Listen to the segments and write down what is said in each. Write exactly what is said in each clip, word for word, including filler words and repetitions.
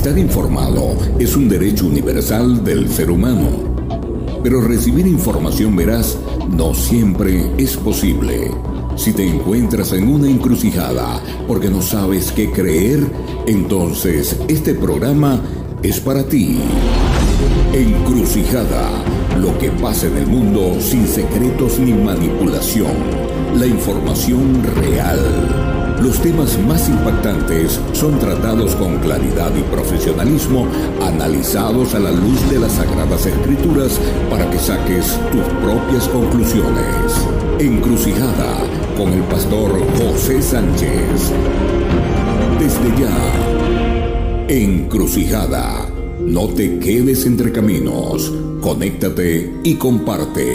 Estar informado es un derecho universal del ser humano, pero recibir información veraz no siempre es posible. Si te encuentras en una encrucijada porque no sabes qué creer, entonces este programa es para ti. Encrucijada, lo que pasa en el mundo sin secretos ni manipulación. La información real. Los temas más impactantes son tratados con claridad y profesionalismo, analizados a la luz de las Sagradas Escrituras para que saques tus propias conclusiones. Encrucijada con el pastor José Sánchez. Desde ya, Encrucijada. No te quedes entre caminos. Conéctate y comparte.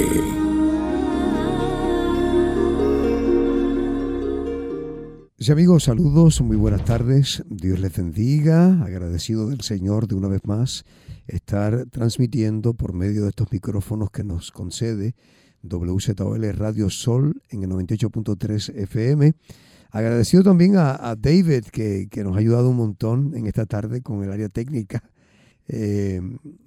Sí, amigos, saludos, muy buenas tardes. Dios les bendiga. Agradecido del Señor de una vez más estar transmitiendo por medio de estos micrófonos que nos concede W Z O L Radio Sol en el noventa y ocho punto tres F M. Agradecido también a, a David que, que nos ha ayudado un montón en esta tarde con el área técnica. Eh,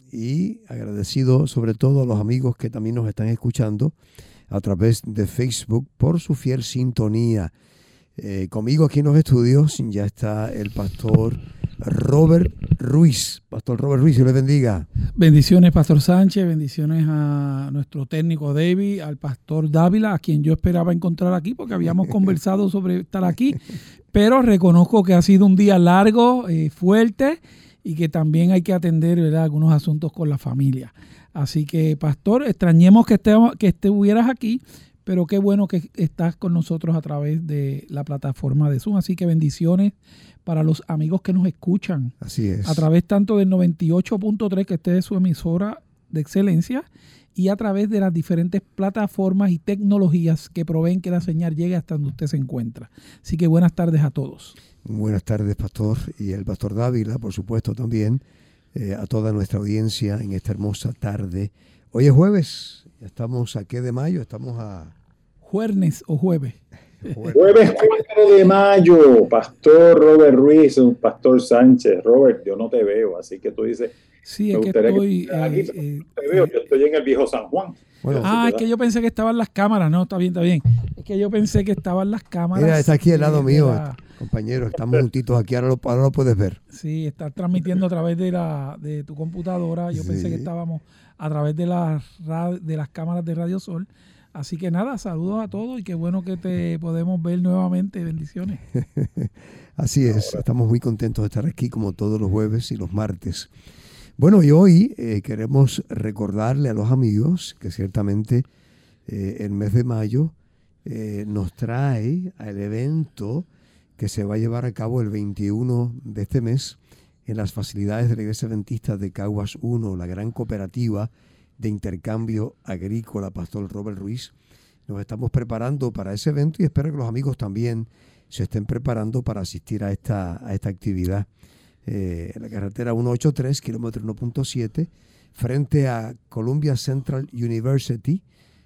y agradecido sobre todo a los amigos que también nos están escuchando a través de Facebook por su fiel sintonía. Eh, conmigo aquí en los estudios ya está el pastor Robert Ruiz. Pastor Robert Ruiz, Dios le bendiga. Bendiciones, Pastor Sánchez, bendiciones a nuestro técnico David, al pastor Dávila, a quien yo esperaba encontrar aquí porque habíamos conversado sobre estar aquí, pero reconozco que ha sido un día largo, eh, fuerte, y que también hay que atender, ¿verdad?, algunos asuntos con la familia. Así que, pastor, extrañemos que, estemos, que estuvieras aquí, pero qué bueno que estás con nosotros a través de la plataforma de Zoom. Así que bendiciones para los amigos que nos escuchan. Así es. A través tanto del noventa y ocho punto tres, que esté de su emisora de excelencia, y a través de las diferentes plataformas y tecnologías que proveen que la señal llegue hasta donde usted se encuentra. Así que buenas tardes a todos. Buenas tardes, pastor, y el pastor Dávila, por supuesto, también, eh, a toda nuestra audiencia en esta hermosa tarde. Hoy es jueves, ya estamos a qué de mayo, estamos a... Jueves o jueves. Jueves cuatro de mayo, pastor Robert Ruiz, pastor Sánchez. Robert, yo no te veo, así que tú dices... Sí, es que estoy... Que aquí, eh, eh, te veo, yo estoy en el viejo San Juan. Bueno, ah, es que yo pensé que estaban las cámaras. No, está bien, está bien. Es que yo pensé que estaban las cámaras. Mira, está aquí al lado de, mío, de la... compañero. Estamos juntitos aquí, ahora lo, ahora lo puedes ver. Sí, estás transmitiendo a través de la de tu computadora. Yo sí. Pensé que estábamos a través de, la, de las cámaras de Radio Sol. Así que nada, saludos a todos y qué bueno que te podemos ver nuevamente. Bendiciones. Así es, estamos muy contentos de estar aquí como todos los jueves y los martes. Bueno, y hoy eh, queremos recordarle a los amigos que ciertamente eh, el mes de mayo eh, nos trae al evento que se va a llevar a cabo el veintiuno de este mes en las facilidades de la Iglesia Adventista de Caguas uno, la gran cooperativa de intercambio agrícola, pastor Robert Ruiz. Nos estamos preparando para ese evento y espero que los amigos también se estén preparando para asistir a esta, a esta actividad. Eh, en la carretera ciento ochenta y tres, kilómetro uno punto siete, frente a Columbia Central University.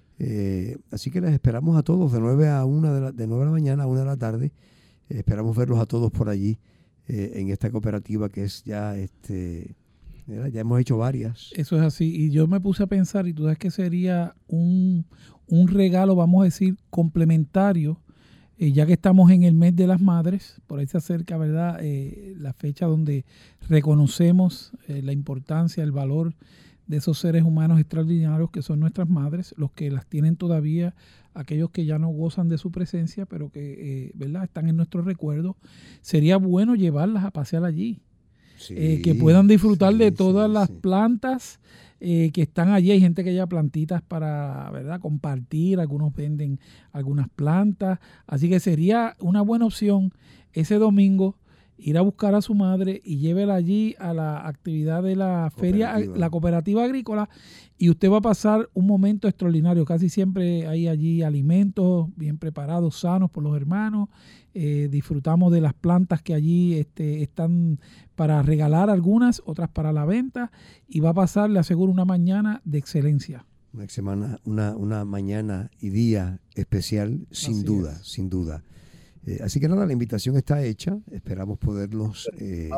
Eh, así que les esperamos a todos de nueve a una de la, de nueve de la mañana a una de la tarde. Eh, esperamos verlos a todos por allí eh, en esta cooperativa que es ya este mira, ya hemos hecho varias. Eso es así, y yo me puse a pensar, y tú sabes que sería un, un regalo, vamos a decir, complementario, eh, ya que estamos en el mes de las madres. Por ahí se acerca, ¿verdad?, eh, la fecha donde reconocemos eh, la importancia, el valor de esos seres humanos extraordinarios que son nuestras madres, los que las tienen todavía, aquellos que ya no gozan de su presencia, pero que, eh, ¿verdad?, están en nuestro recuerdo. Sería bueno llevarlas a pasear allí. Sí, eh, que puedan disfrutar sí, de todas sí, las sí. plantas eh, que están allí. Hay gente que lleva plantitas para, ¿verdad?, compartir. Algunos venden algunas plantas. Así que sería una buena opción ese domingo ir a buscar a su madre y llévela allí a la actividad de la feria, la cooperativa agrícola, y usted va a pasar un momento extraordinario. Casi siempre hay allí alimentos bien preparados, sanos por los hermanos. Eh, disfrutamos de las plantas que allí este, están para regalar, algunas, otras para la venta, y va a pasar, le aseguro, una mañana de excelencia. Una semana, una, una mañana y día especial, sin Así duda, es. sin duda. Eh, así que nada, la invitación está hecha. Esperamos poderlos eh,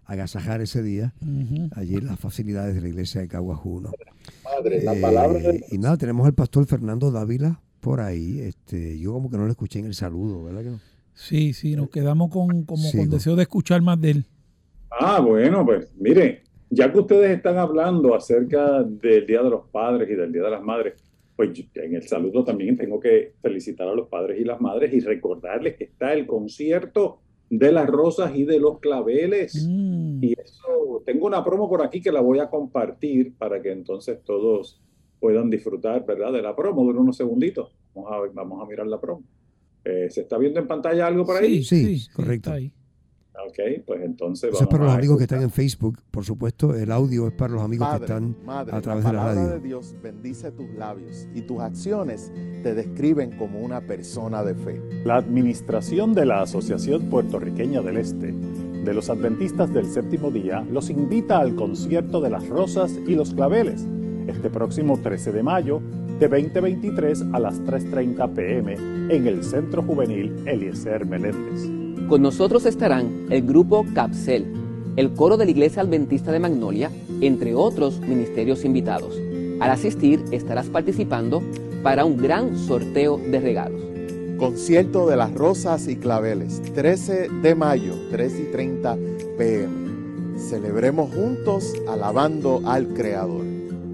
agasajar ese día, uh-huh. allí en las facilidades de la iglesia de Caguajú, ¿no? Madre, eh, la palabra de... Y nada, tenemos al pastor Fernando Dávila por ahí. Este, yo como que no le escuché en el saludo, ¿verdad que no? Sí, sí, nos quedamos con, como sí, con con... deseo de escuchar más de él. Ah, bueno, pues mire, ya que ustedes están hablando acerca del Día de los Padres y del Día de las Madres, pues yo, en el saludo también tengo que felicitar a los padres y las madres y recordarles que está el concierto de las rosas y de los claveles. Mm. Y eso, tengo una promo por aquí que la voy a compartir para que entonces todos puedan disfrutar, ¿verdad? De la promo. Dura unos segunditos. Vamos a, vamos a mirar la promo. Eh, ¿Se está viendo en pantalla algo por ahí? Sí, sí, sí, correcto. Está ahí. Ok, pues entonces Eso vamos es para los a amigos escuchar. que están en Facebook, por supuesto. El audio es para los amigos Padre, que están madre, a través la de la palabra radio. de Dios bendice tus labios y tus acciones te describen como una persona de fe. La administración de la Asociación Puertorriqueña del Este de los Adventistas del Séptimo Día los invita al concierto de las Rosas y los Claveles este próximo trece de mayo de veinte veintitrés a las tres treinta pe eme en el Centro Juvenil Eliezer Meléndez. Con nosotros estarán el grupo Capsel, el coro de la Iglesia Adventista de Magnolia, entre otros ministerios invitados. Al asistir estarás participando para un gran sorteo de regalos. Concierto de las Rosas y Claveles, trece de mayo, tres y treinta pe eme. Celebremos juntos alabando al Creador.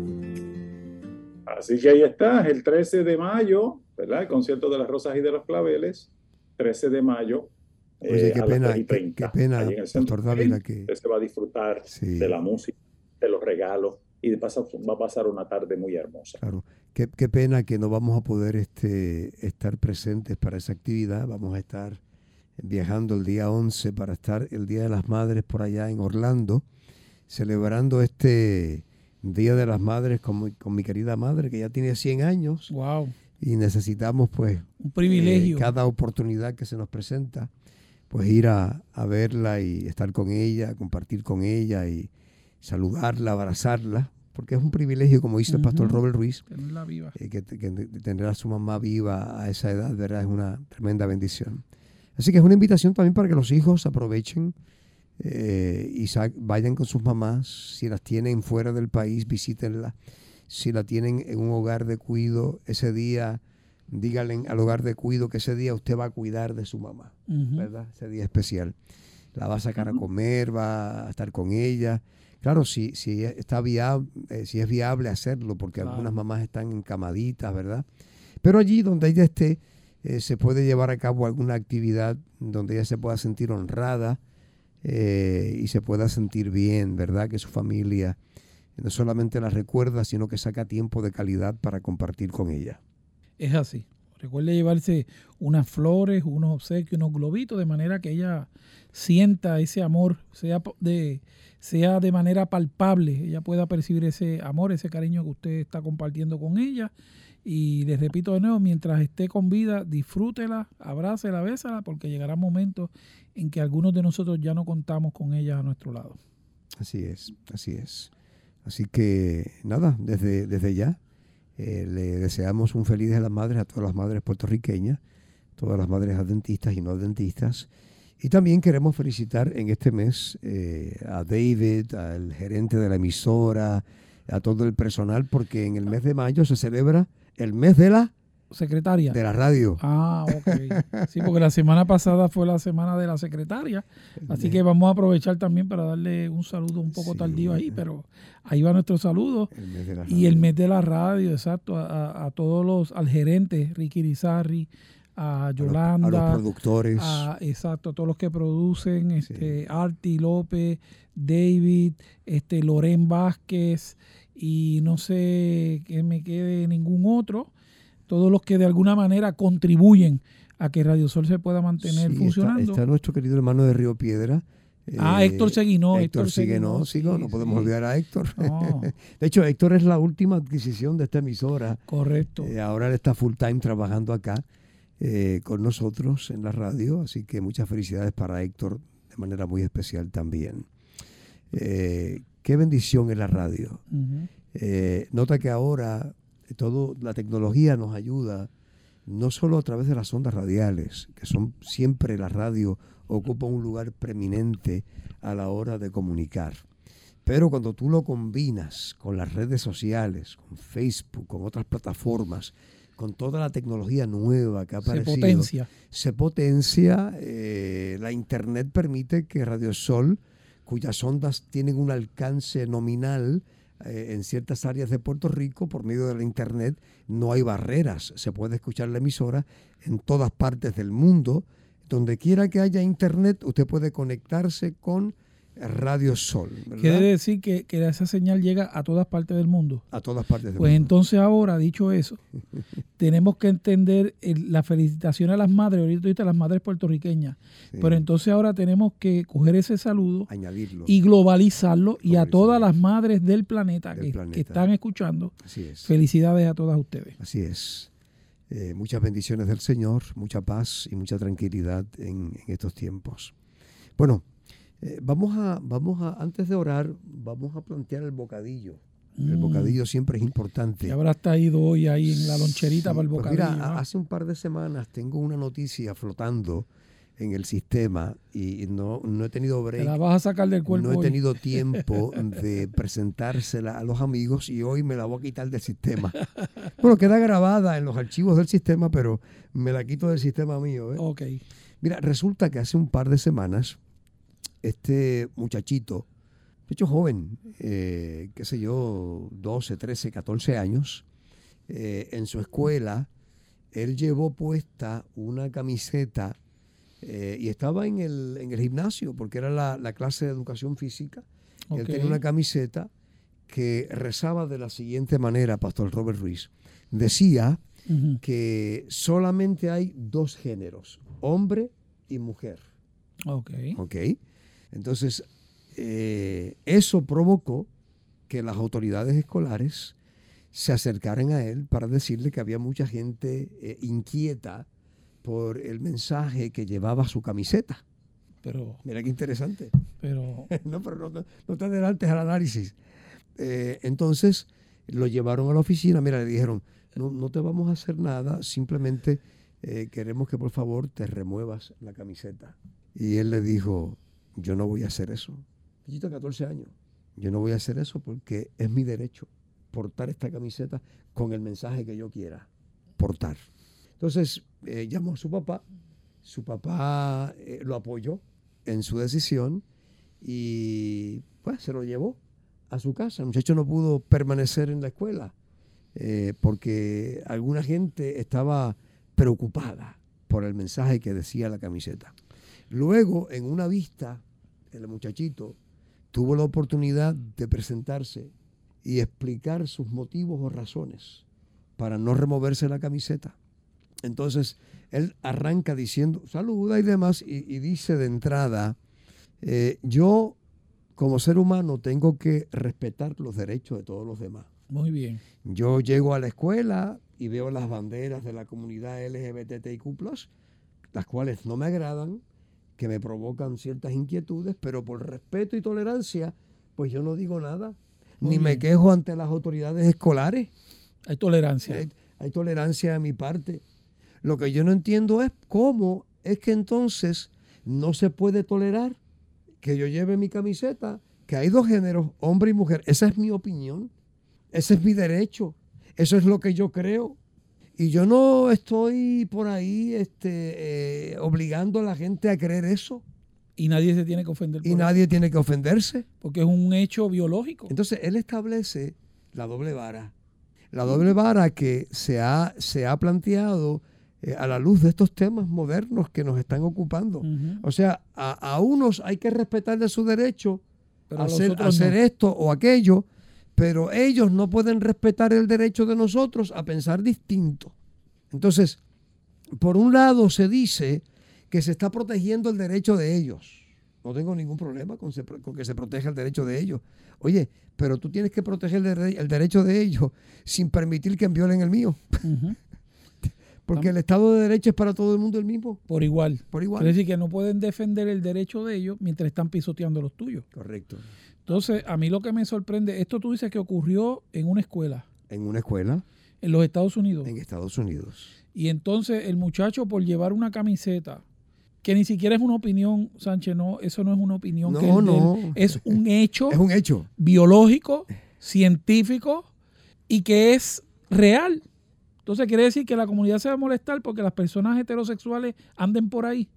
Así que ahí está, el trece de mayo, ¿verdad? El concierto de las Rosas y de los Claveles, trece de mayo. Oye, eh, qué, a pena, las tres y qué, treinta, qué pena, allí en el centro. Pastor Dávila, que... Usted se va a disfrutar sí. de la música, de los regalos, y de pasar, va a pasar una tarde muy hermosa. Claro, qué, qué pena que no vamos a poder este, estar presentes para esa actividad. Vamos a estar viajando el día once para estar el Día de las Madres por allá en Orlando, celebrando este Día de las Madres con mi, con mi querida madre, que ya tiene cien años. Wow. Y necesitamos, pues, un privilegio. Eh, cada oportunidad que se nos presenta, pues ir a, a verla y estar con ella, compartir con ella y saludarla, abrazarla, porque es un privilegio, como dice uh-huh. el pastor Robert Ruiz, tenerla viva. Eh, que, que tener a su mamá viva a esa edad, ¿verdad? Es una tremenda bendición. Así que es una invitación también para que los hijos aprovechen eh, y sa- vayan con sus mamás. Si las tienen fuera del país, visítenla. Si la tienen en un hogar de cuido, ese día, díganle al hogar de cuido que ese día usted va a cuidar de su mamá, uh-huh. ¿verdad? Ese día especial. La va a sacar uh-huh. a comer, va a estar con ella. Claro, si, si, está viable, eh, si es viable hacerlo, porque claro. algunas mamás están encamaditas, ¿verdad? Pero allí donde ella esté, eh, se puede llevar a cabo alguna actividad donde ella se pueda sentir honrada eh, y se pueda sentir bien, ¿verdad? Que su familia no solamente la recuerda, sino que saca tiempo de calidad para compartir con ella. Es así. Recuerde llevarse unas flores, unos obsequios, unos globitos, de manera que ella sienta ese amor, sea de, sea de manera palpable, ella pueda percibir ese amor, ese cariño que usted está compartiendo con ella. Y les repito de nuevo, mientras esté con vida, disfrútela, abrácela, bésala, porque llegará un momento en que algunos de nosotros ya no contamos con ella a nuestro lado. Así es, así es. Así que nada, desde, desde ya eh, le deseamos un feliz Día de las Madres a todas las madres puertorriqueñas, todas las madres adventistas y no adventistas. Y también queremos felicitar en este mes eh, a David, al gerente de la emisora, a todo el personal, porque en el mes de mayo se celebra el mes de la secretaria de la radio. Ah, ok. Sí, porque la semana pasada fue la semana de la secretaria, así que vamos a aprovechar también para darle un saludo un poco sí, tardío ahí, pero ahí va nuestro saludo. El mes de la y el mes de la radio, exacto, a, a todos los, al gerente Ricky Irizarry, a Yolanda, a los, a los productores, a, exacto, a todos los que producen, este, sí. Arti López, David, este, Loren Vázquez, y no sé que me quede ningún otro. Todos los que de alguna manera contribuyen a que Radio Sol se pueda mantener sí, funcionando. Está, está nuestro querido hermano de Río Piedra. Ah, eh, Héctor Seguinó. Héctor, Héctor Seguinó, sí, no, no podemos sí. olvidar a Héctor. No. De hecho, Héctor es la última adquisición de esta emisora. Correcto. Eh, ahora él está full time trabajando acá eh, con nosotros en la radio, así que muchas felicidades para Héctor de manera muy especial también. Eh, qué bendición es la radio. Uh-huh. Eh, nota que ahora todo la tecnología nos ayuda no solo a través de las ondas radiales, que son siempre la radio ocupa un lugar preeminente a la hora de comunicar. Pero cuando tú lo combinas con las redes sociales, con Facebook, con otras plataformas, con toda la tecnología nueva que ha aparecido, se potencia. Se potencia, eh, la Internet permite que Radio Sol, cuyas ondas tienen un alcance nominal eh, en ciertas áreas de Puerto Rico, por medio de la Internet, no hay barreras. Se puede escuchar la emisora en todas partes del mundo. Donde quiera que haya Internet, usted puede conectarse con Radio Sol, ¿verdad? Quiere decir que, que esa señal llega a todas partes del mundo. A todas partes del pues mundo. Pues entonces ahora, dicho eso, tenemos que entender el, la felicitación a las madres, ahorita tú dijiste a las madres puertorriqueñas, sí. Pero entonces ahora tenemos que coger ese saludo, añadirlo y globalizarlo, y a todas las madres del planeta, del que, planeta. que están escuchando. Así es. Felicidades a todas ustedes. Así es. Eh, muchas bendiciones del Señor, mucha paz y mucha tranquilidad en, en estos tiempos. Bueno, Eh, vamos a, vamos a, antes de orar, vamos a plantear el bocadillo. Mm. El bocadillo siempre es importante. ¿Qué habrás traído hoy ahí en la loncherita sí, para el bocadillo? Pues mira, ¿no? Hace un par de semanas tengo una noticia flotando en el sistema y no, no he tenido break. Te la vas a sacar del cuerpo. No he hoy. tenido tiempo de presentársela a los amigos y hoy me la voy a quitar del sistema. Bueno, queda grabada en los archivos del sistema, pero me la quito del sistema mío. ¿eh? Ok. Mira, resulta que hace un par de semanas este muchachito, muchacho joven, eh, qué sé yo, doce, trece, catorce años, eh, en su escuela, él llevó puesta una camiseta eh, y estaba en el, en el gimnasio, porque era la, la clase de educación física. Okay. Él tenía una camiseta que rezaba de la siguiente manera, Pastor Robert Ruiz. Decía uh-huh. que solamente hay dos géneros, hombre y mujer. Ok. Ok. Entonces, eh, eso provocó que las autoridades escolares se acercaran a él para decirle que había mucha gente eh, inquieta por el mensaje que llevaba su camiseta. Pero, mira qué interesante. Pero, no, pero no, no te adelantes al análisis. Eh, entonces, lo llevaron a la oficina. Mira, le dijeron, no, no te vamos a hacer nada, simplemente eh, queremos que por favor te remuevas la camiseta. Y él le dijo, yo no voy a hacer eso. Yo catorce años. Yo no voy a hacer eso porque es mi derecho portar esta camiseta con el mensaje que yo quiera portar. Entonces, eh, llamó a su papá. Su papá eh, lo apoyó en su decisión y pues se lo llevó a su casa. El muchacho no pudo permanecer en la escuela eh, porque alguna gente estaba preocupada por el mensaje que decía la camiseta. Luego, en una vista, el muchachito tuvo la oportunidad de presentarse y explicar sus motivos o razones para no removerse la camiseta. Entonces, él arranca diciendo, saluda y demás, y, y dice de entrada, eh, yo como ser humano tengo que respetar los derechos de todos los demás. Muy bien. Yo llego a la escuela y veo las banderas de la comunidad L G B T I Q plus, las cuales no me agradan, que me provocan ciertas inquietudes, pero por respeto y tolerancia, pues yo no digo nada, Muy ni bien. me quejo ante las autoridades escolares. Hay tolerancia. Hay, hay tolerancia de mi parte. Lo que yo no entiendo es cómo es que entonces no se puede tolerar que yo lleve mi camiseta, que hay dos géneros, hombre y mujer. Esa es mi opinión, ese es mi derecho, eso es lo que yo creo. Y yo no estoy por ahí este, eh, obligando a la gente a creer eso. Y nadie se tiene que ofender. Y nadie eso. tiene que ofenderse. Porque es un hecho biológico. Entonces, él establece la doble vara. La doble vara que se ha, se ha planteado eh, a la luz de estos temas modernos que nos están ocupando. Uh-huh. O sea, a, a unos hay que respetarle su derecho a hacer, a hacer no. esto o aquello, pero ellos no pueden respetar el derecho de nosotros a pensar distinto. Entonces, por un lado se dice que se está protegiendo el derecho de ellos. No tengo ningún problema con, se, con que se proteja el derecho de ellos. Oye, pero tú tienes que proteger el, de, el derecho de ellos sin permitir que violen el mío. Uh-huh. Porque el Estado de Derecho es para todo el mundo el mismo. Por igual. Por igual. Quiere decir que no pueden defender el derecho de ellos mientras están pisoteando los tuyos. Correcto. Entonces, a mí lo que me sorprende, esto tú dices que ocurrió en una escuela. En una escuela. En los Estados Unidos. En Estados Unidos. Y entonces el muchacho, por llevar una camiseta Que ni siquiera es una opinión, Sánchez, no, eso no es una opinión. No, que es, no. Del, es un hecho. Es un hecho. Biológico, científico y que es real. Entonces quiere decir que la comunidad se va a molestar porque las personas heterosexuales anden por ahí.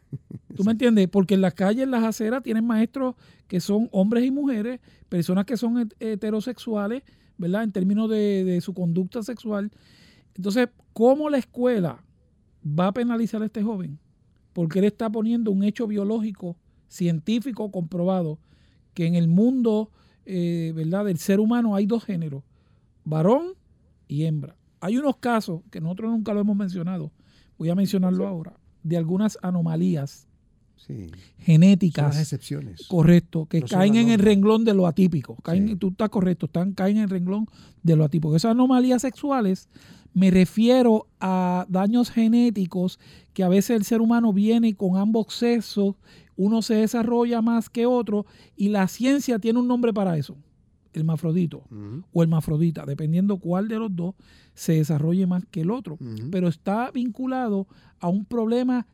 ¿Tú me entiendes? Porque en las calles, en las aceras, tienen maestros que son hombres y mujeres, personas que son heterosexuales, ¿verdad? En términos de, de su conducta sexual. Entonces, ¿cómo la escuela va a penalizar a este joven? Porque él está poniendo un hecho biológico, científico, comprobado, que en el mundo, eh, ¿verdad?, del ser humano hay dos géneros, varón y hembra. Hay unos casos que nosotros nunca lo hemos mencionado, voy a mencionarlo sí. ahora, de algunas anomalías sí. genéticas. Son las excepciones. Correcto, que no caen en el norma. renglón de lo atípico. Caen, sí. Tú estás correcto, están, caen en el renglón de lo atípico. Esas anomalías sexuales me refiero a daños genéticos que a veces el ser humano viene con ambos sexos, uno se desarrolla más que otro y la ciencia tiene un nombre para eso. El hermafrodito uh-huh. o hermafrodita, dependiendo cuál de los dos se desarrolle más que el otro. Uh-huh. Pero está vinculado a un problema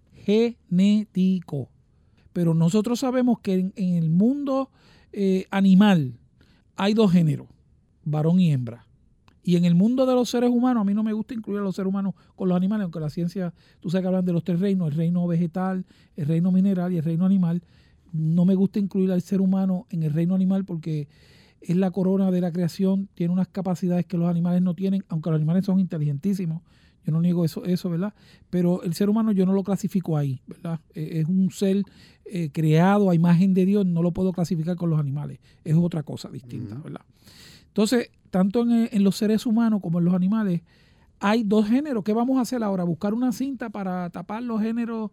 genético. Pero nosotros sabemos que en, en el mundo eh, animal hay dos géneros, varón y hembra. Y en el mundo de los seres humanos, a mí no me gusta incluir a los seres humanos con los animales, aunque la ciencia, tú sabes que hablan de los tres reinos, el reino vegetal, el reino mineral y el reino animal. No me gusta incluir al ser humano en el reino animal porque es la corona de la creación, tiene unas capacidades que los animales no tienen, aunque los animales son inteligentísimos, yo no niego eso, eso ¿verdad? Pero el ser humano yo no lo clasifico ahí, ¿verdad? Eh, es un ser eh, creado a imagen de Dios, no lo puedo clasificar con los animales, es otra cosa distinta, ¿verdad? Entonces, tanto en, en los seres humanos como en los animales, hay dos géneros. ¿Qué vamos a hacer ahora? ¿Buscar una cinta para tapar los géneros?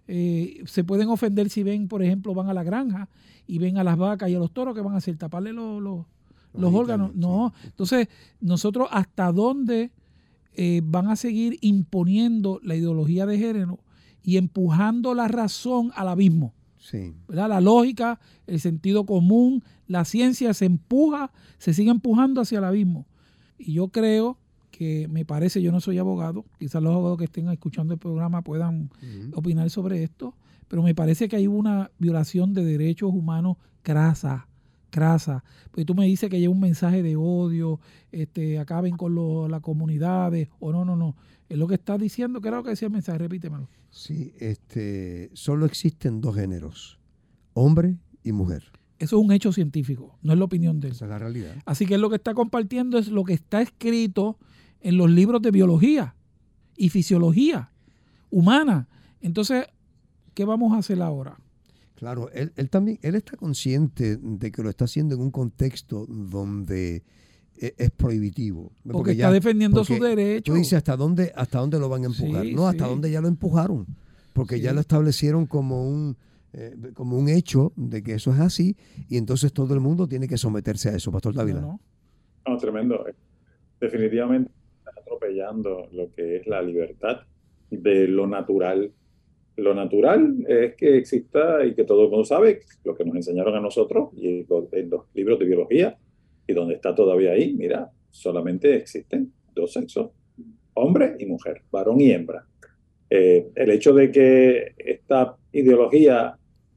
Eh, se pueden ofender si ven, por ejemplo, van a la granja y ven a las vacas y a los toros, ¿qué van a hacer? ¿Taparle los, los, los órganos? No. Entonces, nosotros hasta dónde eh, van a seguir imponiendo la ideología de género y empujando la razón al abismo. Sí. ¿Verdad? La lógica, el sentido común, la ciencia se empuja, se sigue empujando hacia el abismo. Y yo creo que me parece, yo no soy abogado, quizás los abogados que estén escuchando el programa puedan uh-huh. opinar sobre esto, pero me parece que hay una violación de derechos humanos crasa, crasa. Porque tú me dices que lleva un mensaje de odio, este, acaben con lo, las comunidades, o no, no, no. Es lo que estás diciendo, que era lo que decía el mensaje, repítemelo. Sí, este, solo existen dos géneros, hombre y mujer. Eso es un hecho científico, no es la opinión de él. Esa es la realidad. Así que él lo que está compartiendo es lo que está escrito en los libros de biología y fisiología humana. Entonces, ¿qué vamos a hacer ahora? Claro, él, él también, él está consciente de que lo está haciendo en un contexto donde es, es prohibitivo. Porque, porque está ya, defendiendo sus derechos. Tú dices hasta dónde, hasta dónde lo van a empujar. Sí, no, hasta sí. dónde ya lo empujaron. Porque sí. ya lo establecieron como un, eh, como un hecho de que eso es así y entonces todo el mundo tiene que someterse a eso, Pastor Dávila. No, no. no tremendo. Definitivamente está atropellando lo que es la libertad de lo natural. Lo natural es que exista y que todo el mundo sabe lo que nos enseñaron a nosotros y en los libros de biología y donde está todavía ahí, mira, solamente existen dos sexos, hombre y mujer, varón y hembra. Eh, el hecho de que esta ideología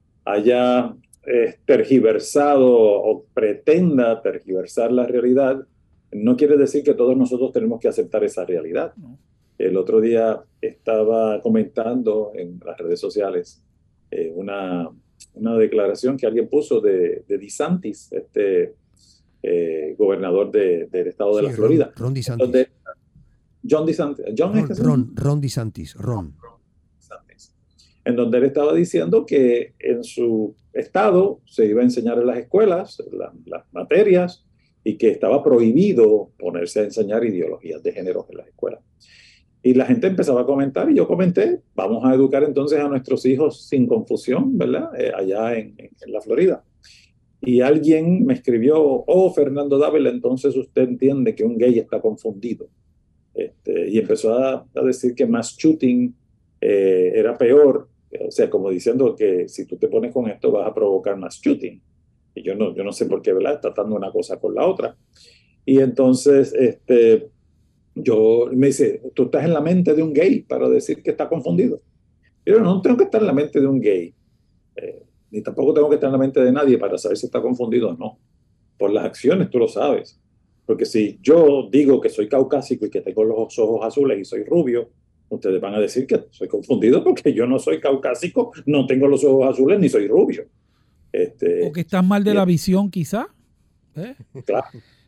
haya eh, tergiversado o pretenda tergiversar la realidad no quiere decir que todos nosotros tenemos que aceptar esa realidad. No. El otro día estaba comentando en las redes sociales eh, una, una declaración que alguien puso de, de DeSantis, este eh, gobernador de, del estado de sí, la Florida. Ron, Ron DeSantis. Donde, John DeSantis. John Ron, es Ron, Ron DeSantis. Ron. Ron DeSantis. En donde él estaba diciendo que en su estado se iba a enseñar en las escuelas la, las materias y que estaba prohibido ponerse a enseñar ideologías de género en las escuelas. Y la gente empezaba a comentar y yo comenté, vamos a educar entonces a nuestros hijos sin confusión, ¿verdad? Eh, allá en, en, en la Florida. Y alguien me escribió, oh, Fernando Dávila, entonces usted entiende que un gay está confundido. Este, y empezó a, a decir que mass shooting eh, era peor, o sea, como diciendo que si tú te pones con esto vas a provocar mass shooting. Y yo no, yo no sé por qué, ¿verdad? Tratando una cosa con la otra. Y entonces, este... Yo me dice, tú estás en la mente de un gay para decir que está confundido. Pero no tengo que estar en la mente de un gay, eh, ni tampoco tengo que estar en la mente de nadie para saber si está confundido o no. Por las acciones tú lo sabes. Porque si yo digo que soy caucásico y que tengo los ojos azules y soy rubio, ustedes van a decir que soy confundido porque yo no soy caucásico, no tengo los ojos azules ni soy rubio. Este, o que estás mal de bien. la visión, quizá. ¿Eh? Claro.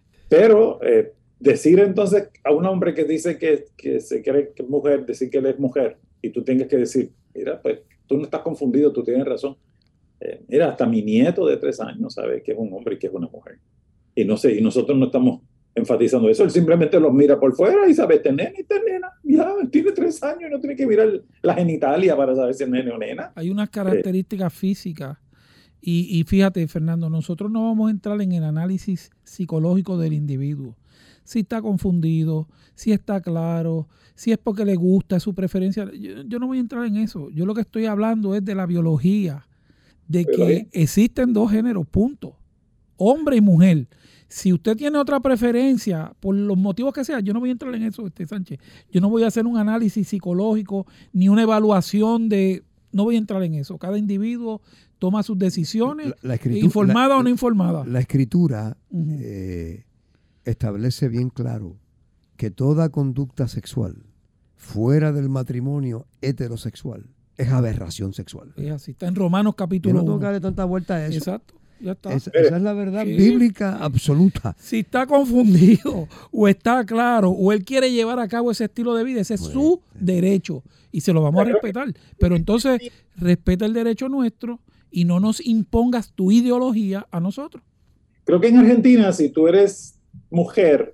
Pero eh, decir entonces a un hombre que dice que, que se cree que es mujer, decir que él es mujer, y tú tengas que decir, mira, pues tú no estás confundido, tú tienes razón. Eh, mira, hasta mi nieto de tres años sabe que es un hombre y que es una mujer. Y no sé, y nosotros no estamos enfatizando eso, él simplemente los mira por fuera y sabe, este nene, este nena, ya, tiene tres años y no tiene que mirar la genitalia para saber si es nene o nena. Hay unas características eh. físicas. Y, y fíjate, Fernando, nosotros no vamos a entrar en el análisis psicológico del individuo. Si está confundido, si está claro, si es porque le gusta, es su preferencia. Yo, yo no voy a entrar en eso. Yo lo que estoy hablando es de la biología, de Pero que bien. existen dos géneros, punto. Hombre y mujer. Si usted tiene otra preferencia, por los motivos que sea, yo no voy a entrar en eso, este Sánchez. Yo no voy a hacer un análisis psicológico ni una evaluación de... No voy a entrar en eso. Cada individuo toma sus decisiones, la, la informada la, o no informada. La escritura uh-huh. eh, establece bien claro que toda conducta sexual fuera del matrimonio heterosexual es aberración sexual. Es así, está en Romanos capítulo uno. No tengo que darle tanta vuelta a eso. Exacto. Ya está. Es, esa es la verdad sí. bíblica absoluta. Si está confundido o está claro o él quiere llevar a cabo ese estilo de vida, ese es bueno, su sí. derecho y se lo vamos a respetar. Pero entonces respeta el derecho nuestro y no nos impongas tu ideología a nosotros. Creo que en Argentina, si tú eres mujer,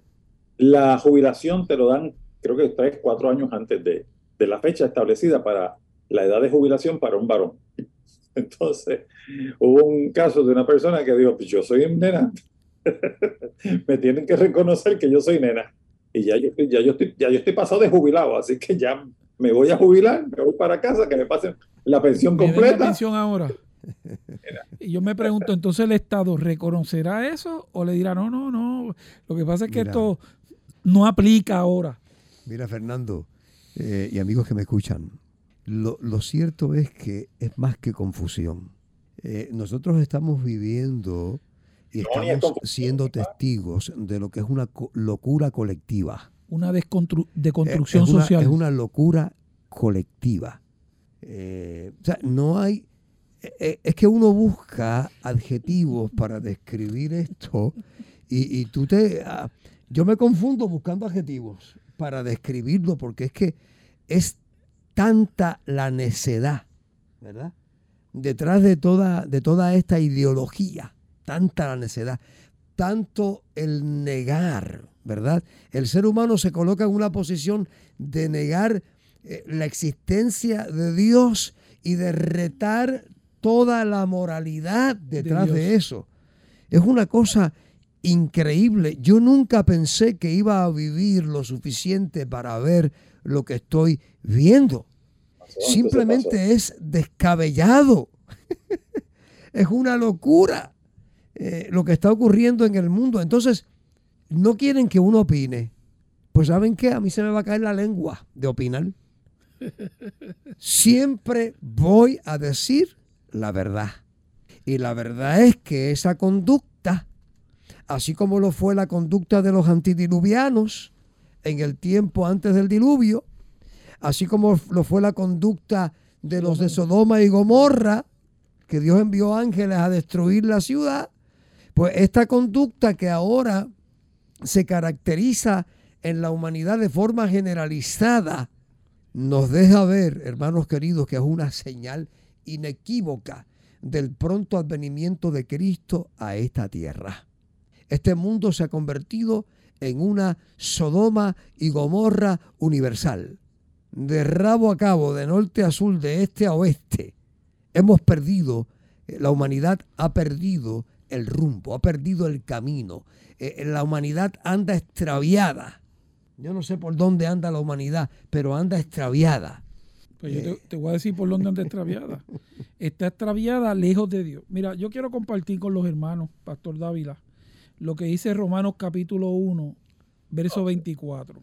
la jubilación te lo dan, creo que tres, cuatro años antes de, de la fecha establecida para la edad de jubilación para un varón. Entonces, hubo un caso de una persona que dijo, pues yo soy nena, me tienen que reconocer que yo soy nena. Y ya yo, ya, yo estoy, ya yo estoy pasado de jubilado, así que ya me voy a jubilar, me voy para casa, que me pasen la pensión me completa. La pensión ahora. Y yo me pregunto, ¿entonces el Estado reconocerá eso o le dirá, no, no, no, lo que pasa es que Mira, esto no aplica ahora? Mira, Fernando, eh, y amigos que me escuchan, Lo, lo cierto es que es más que confusión. Eh, nosotros estamos viviendo y estamos siendo testigos de lo que es una co- locura colectiva. Una descontru- deconstrucción es una, social. Es una locura colectiva. Eh, o sea, no hay... Eh, es que uno busca adjetivos para describir esto y, y tú te... Ah, yo me confundo buscando adjetivos para describirlo porque es que es tanta la necedad, ¿verdad? Detrás de toda, de toda esta ideología, tanta la necedad, tanto el negar, ¿verdad? El ser humano se coloca en una posición de negar eh, la existencia de Dios y de retar toda la moralidad detrás de, de eso. Es una cosa increíble. Yo nunca pensé que iba a vivir lo suficiente para ver lo que estoy viendo. Simplemente es descabellado. Es una locura eh, lo que está ocurriendo en el mundo. Entonces, no quieren que uno opine. Pues ¿saben qué? A mí se me va a caer la lengua de opinar. Siempre voy a decir la verdad. Y la verdad es que esa conducta, así como lo fue la conducta de los antidiluvianos en el tiempo antes del diluvio, así como lo fue la conducta de los de Sodoma y Gomorra, que Dios envió ángeles a destruir la ciudad, pues esta conducta que ahora se caracteriza en la humanidad de forma generalizada, nos deja ver, hermanos queridos, que es una señal inequívoca del pronto advenimiento de Cristo a esta tierra. Este mundo se ha convertido en una Sodoma y Gomorra universal. De rabo a cabo, de norte a sur, de este a oeste, hemos perdido, la humanidad ha perdido el rumbo, ha perdido el camino. Eh, la humanidad anda extraviada. Yo no sé por dónde anda la humanidad, pero anda extraviada. Pues yo te, te voy a decir por dónde anda extraviada. Está extraviada lejos de Dios. Mira, yo quiero compartir con los hermanos, Pastor Dávila, lo que dice Romanos capítulo uno, verso veinticuatro.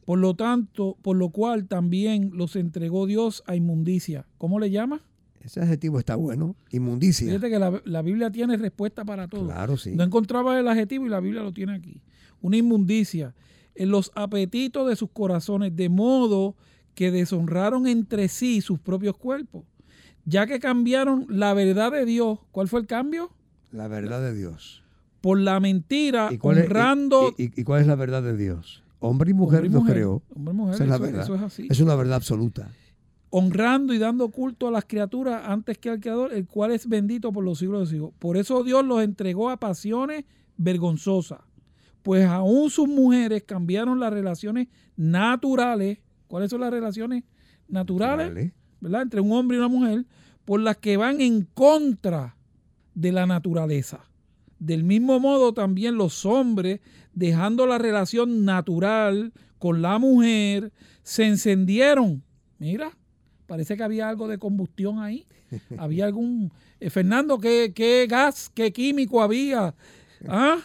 Por lo tanto, por lo cual también los entregó Dios a inmundicia. ¿Cómo le llama? Ese adjetivo está bueno, inmundicia. Fíjate que la, la Biblia tiene respuesta para todo. Claro, sí. No encontraba el adjetivo y la Biblia lo tiene aquí. Una inmundicia en los apetitos de sus corazones, de modo que deshonraron entre sí sus propios cuerpos, ya que cambiaron la verdad de Dios. ¿Cuál fue el cambio? La verdad de Dios. Por la mentira, ¿Y cuál, honrando... es, y, y, y cuál es la verdad de Dios? Hombre y mujer hombre y nos mujer, creó. Hombre y mujer, Esa es la eso, verdad. eso es así. Es una verdad absoluta. Honrando y dando culto a las criaturas antes que al Creador, el cual es bendito por los siglos de siglos. Por eso Dios los entregó a pasiones vergonzosas, pues aún sus mujeres cambiaron las relaciones naturales. ¿Cuáles son las relaciones naturales? Vale. ¿Verdad? Entre un hombre y una mujer, por las que van en contra de la naturaleza. Del mismo modo también los hombres, dejando la relación natural con la mujer, se encendieron. Mira, parece que había algo de combustión ahí. Había algún... Eh, Fernando, ¿qué, qué gas, qué químico había? ¿Ah?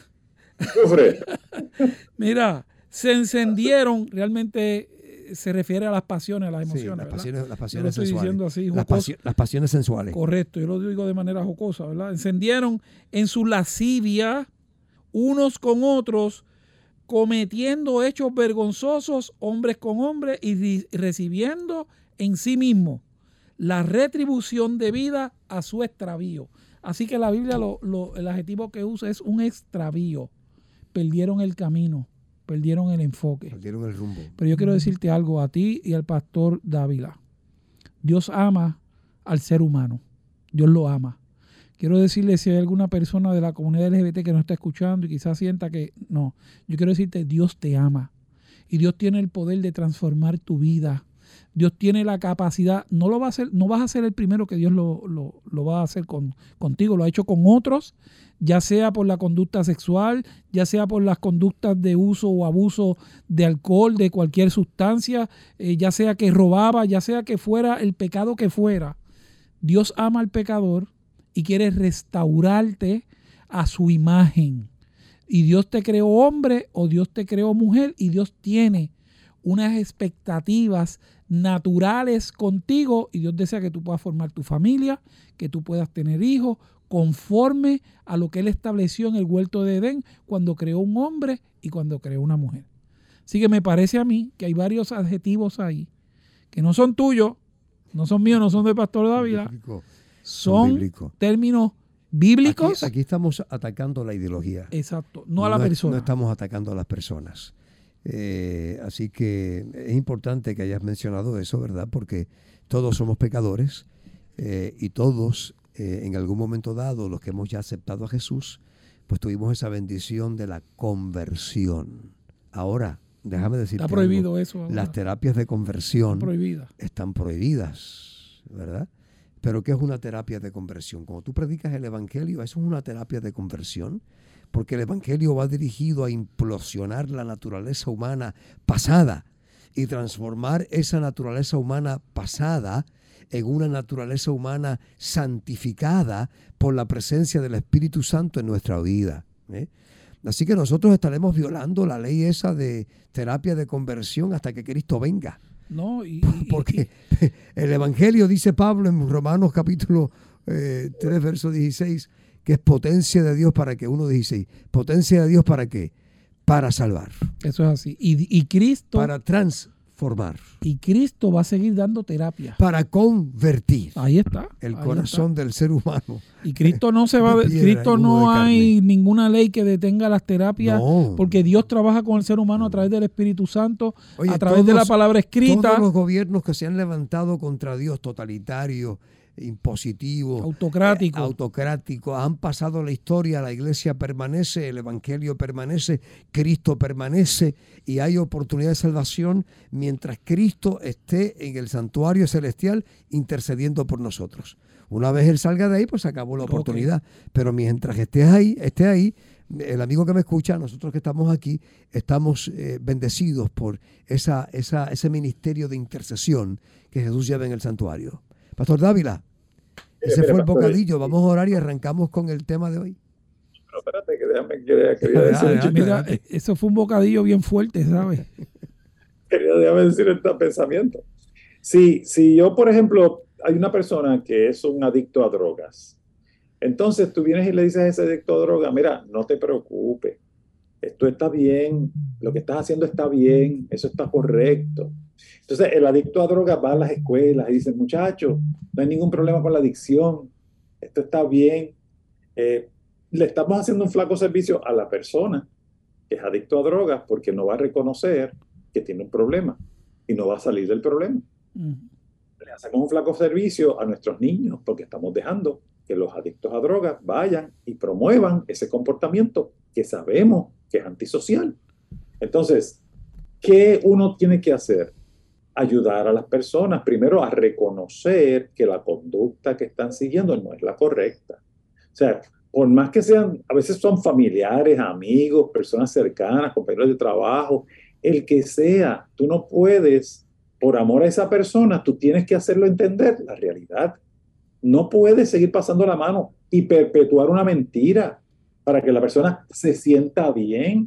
Mira, se encendieron, realmente eh, se refiere a las pasiones, a las emociones, sí, las ¿verdad? pasiones, las pasiones Yo lo estoy sensuales. diciendo así, las, pasio, las pasiones sensuales. Correcto, yo lo digo de manera jocosa, ¿verdad? Encendieron en su lascivia unos con otros, cometiendo hechos vergonzosos, hombres con hombres, y recibiendo en sí mismo la retribución debida a su extravío. Así que la Biblia, lo, lo, el adjetivo que usa es un extravío. Perdieron el camino, perdieron el enfoque. Perdieron el rumbo. Pero yo quiero decirte algo a ti y al pastor Dávila. Dios ama al ser humano. Dios lo ama. Quiero decirle, si hay alguna persona de la comunidad L G B T que no está escuchando y quizás sienta que no, yo quiero decirte, Dios te ama. Y Dios tiene el poder de transformar tu vida. Dios tiene la capacidad, no lo va a hacer, no vas a ser el primero que Dios lo, lo, lo va a hacer con, contigo, lo ha hecho con otros, ya sea por la conducta sexual, ya sea por las conductas de uso o abuso de alcohol, de cualquier sustancia, eh, ya sea que robaba, ya sea que fuera el pecado que fuera. Dios ama al pecador y quiere restaurarte a su imagen. Y Dios te creó hombre o Dios te creó mujer, y Dios tiene unas expectativas naturales contigo, y Dios desea que tú puedas formar tu familia, que tú puedas tener hijos conforme a lo que Él estableció en el huerto de Edén cuando creó un hombre y cuando creó una mujer. Así que me parece a mí que hay varios adjetivos ahí que no son tuyos, no son míos, no son del pastor Dávila, Bíblico. son Bíblico. términos bíblicos. Aquí, aquí estamos atacando la ideología. Exacto, no a la no, persona. No estamos atacando a las personas. Eh, así que es importante que hayas mencionado eso, ¿verdad? Porque todos somos pecadores eh, y todos eh, en algún momento dado, los que hemos ya aceptado a Jesús, pues tuvimos esa bendición de la conversión. Ahora, déjame decirte Está prohibido algo. eso ahora. Las terapias de conversión Está prohibida. están prohibidas, ¿verdad? Pero ¿qué es una terapia de conversión? Cuando tú predicas el Evangelio, eso es una terapia de conversión, porque el Evangelio va dirigido a implosionar la naturaleza humana pasada y transformar esa naturaleza humana pasada en una naturaleza humana santificada por la presencia del Espíritu Santo en nuestra vida, ¿eh? Así que nosotros estaremos violando la ley esa de terapia de conversión hasta que Cristo venga. No, y, y, porque y, el Evangelio, dice Pablo en Romanos capítulo eh, tres, verso dieciséis, que es potencia de Dios para que, uno dieciséis, potencia de Dios para qué, para salvar. Eso es así. Y, y Cristo... Para transformar. Y Cristo va a seguir dando terapia. Para convertir. Ahí está. El ahí corazón está. del ser humano. Y Cristo no se va... De De piedra, Cristo no de hay ninguna ley que detenga las terapias, no. Porque Dios trabaja con el ser humano a través del Espíritu Santo, Oye, a través todos, de la palabra escrita. Todos los gobiernos que se han levantado contra Dios, totalitarios, impositivos, autocráticos, eh, autocráticos, han pasado la historia, la iglesia permanece, el evangelio permanece, Cristo permanece y hay oportunidad de salvación mientras Cristo esté en el santuario celestial intercediendo por nosotros. Una vez Él salga de ahí, pues se acabó la oportunidad. Okay. Pero mientras esté ahí, esté ahí, el amigo que me escucha, nosotros que estamos aquí, estamos eh, bendecidos por esa, esa, ese ministerio de intercesión que Jesús lleva en el santuario. Pastor Dávila, ese mira, fue el pastor, bocadillo. Vamos a orar y arrancamos con el tema de hoy. Pero espérate, que déjame, quería, quería decir. Ah, mira, eso fue un bocadillo bien fuerte, ¿sabes? quería déjame decir este pensamiento. Si, si yo, por ejemplo, hay una persona que es un adicto a drogas, entonces tú vienes y le dices a ese adicto a drogas, mira, no te preocupes, esto está bien, lo que estás haciendo está bien, eso está correcto. Entonces el adicto a drogas va a las escuelas y dice, muchachos, no hay ningún problema con la adicción, esto está bien. Eh, le estamos haciendo un flaco servicio a la persona que es adicto a drogas porque no va a reconocer que tiene un problema y no va a salir del problema. Uh-huh. Le hacemos un flaco servicio a nuestros niños porque estamos dejando que los adictos a drogas vayan y promuevan ese comportamiento que sabemos que es antisocial. Entonces, ¿qué uno tiene que hacer? Ayudar a las personas primero a reconocer que la conducta que están siguiendo no es la correcta. O sea, por más que sean, a veces son familiares, amigos, personas cercanas, compañeros de trabajo, el que sea, tú no puedes, por amor a esa persona, tú tienes que hacerlo entender la realidad. No puedes seguir pasando la mano y perpetuar una mentira para que la persona se sienta bien.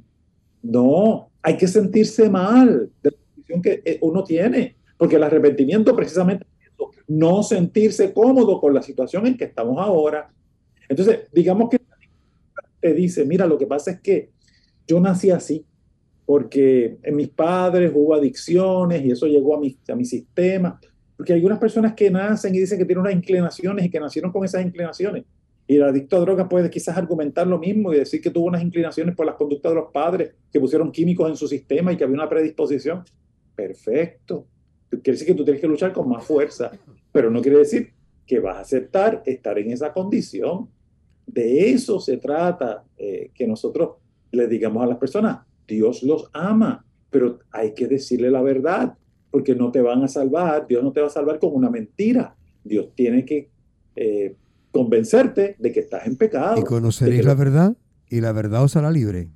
No, hay que sentirse mal de la condición que uno tiene, porque el arrepentimiento precisamente es no sentirse cómodo con la situación en que estamos ahora. Entonces, digamos que te dice, mira, lo que pasa es que yo nací así, porque en mis padres hubo adicciones y eso llegó a mi, a mi sistema. Porque hay algunas personas que nacen y dicen que tienen unas inclinaciones y que nacieron con esas inclinaciones. Y el adicto a drogas puede quizás argumentar lo mismo y decir que tuvo unas inclinaciones por las conductas de los padres, que pusieron químicos en su sistema y que había una predisposición. Perfecto. Quiere decir que tú tienes que luchar con más fuerza, pero no quiere decir que vas a aceptar estar en esa condición. De eso se trata, eh, que nosotros le digamos a las personas, Dios los ama, pero hay que decirle la verdad, porque no te van a salvar, Dios no te va a salvar con una mentira. Dios tiene que eh, convencerte de que estás en pecado. Y conoceréis que la lo... verdad, y la verdad os hará libre.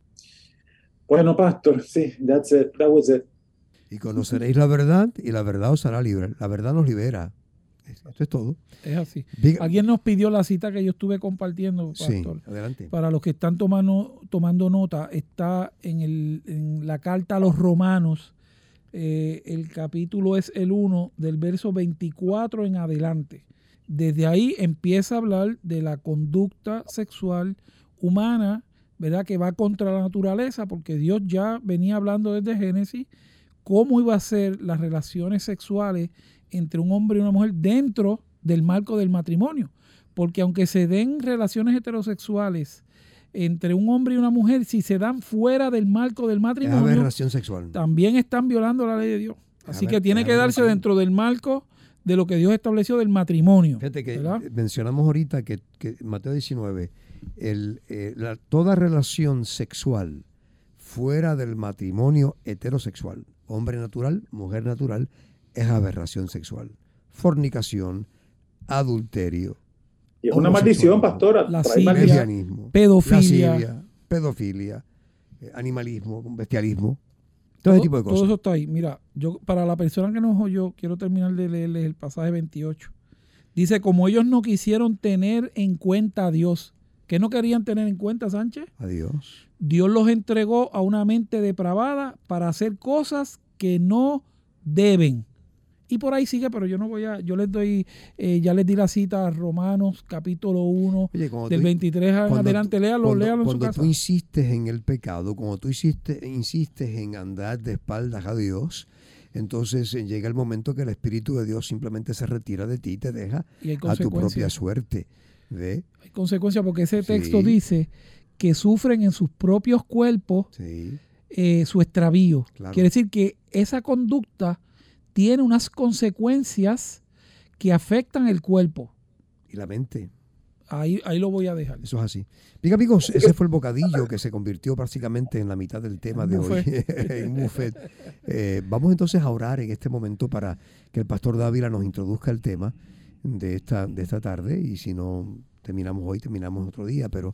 Bueno, pastor, sí, that's it, that was it. Y conoceréis la verdad, y la verdad os hará libre. La verdad nos libera. Esto es todo. Es así. Diga. Alguien nos pidió la cita que yo estuve compartiendo, pastor. Sí, adelante. Para los que están tomando, tomando nota, está en, el, en la carta a los romanos. Eh, el capítulo es el uno, del verso veinticuatro en adelante. Desde ahí empieza a hablar de la conducta sexual humana, ¿verdad? Que va contra la naturaleza, porque Dios ya venía hablando desde Génesis cómo iba a ser las relaciones sexuales entre un hombre y una mujer dentro del marco del matrimonio. Porque aunque se den relaciones heterosexuales entre un hombre y una mujer, si se dan fuera del marco del matrimonio, es aberración sexual. También están violando la ley de Dios. Así ver, que tiene que darse dentro del marco de lo que Dios estableció del matrimonio. Fíjate que ¿verdad? mencionamos ahorita que, que Mateo diecinueve, el, eh, la, toda relación sexual fuera del matrimonio heterosexual, hombre natural, mujer natural, es aberración sexual. Fornicación, adulterio. Y es una maldición, pastora. Lascivia, lesbianismo, pedofilia, lascivia, pedofilia, eh, animalismo, bestialismo. Todo, todo ese tipo de cosas. Todo eso está ahí. Mira, yo para la persona que nos oyó, quiero terminar de leerles el pasaje veintiocho. Dice, como ellos no quisieron tener en cuenta a Dios. ¿Qué no querían tener en cuenta, Sánchez? A Dios. Dios los entregó a una mente depravada para hacer cosas que no deben. Y por ahí sigue, pero yo no voy a, yo les doy, eh, ya les di la cita a Romanos capítulo uno, Oye, del tú, veintitrés en adelante, léalo, cuando, léalo en cuando su casa. Cuando tú insistes en el pecado, cuando tú insistes, insistes en andar de espaldas a Dios, entonces eh, llega el momento que el Espíritu de Dios simplemente se retira de ti y te deja y a tu propia suerte. ¿Ve? Hay consecuencias porque ese texto sí. dice que sufren en sus propios cuerpos sí. eh, su extravío. Claro. Quiere decir que esa conducta tiene unas consecuencias que afectan el cuerpo. Y la mente. Ahí, ahí lo voy a dejar. Eso es así. Bien, amigos, ese fue el bocadillo que se convirtió prácticamente en la mitad del tema de hoy. En Buffet. Eh, vamos entonces a orar en este momento para que el pastor Dávila nos introduzca el tema de esta, de esta tarde. Y si no terminamos hoy, terminamos otro día. Pero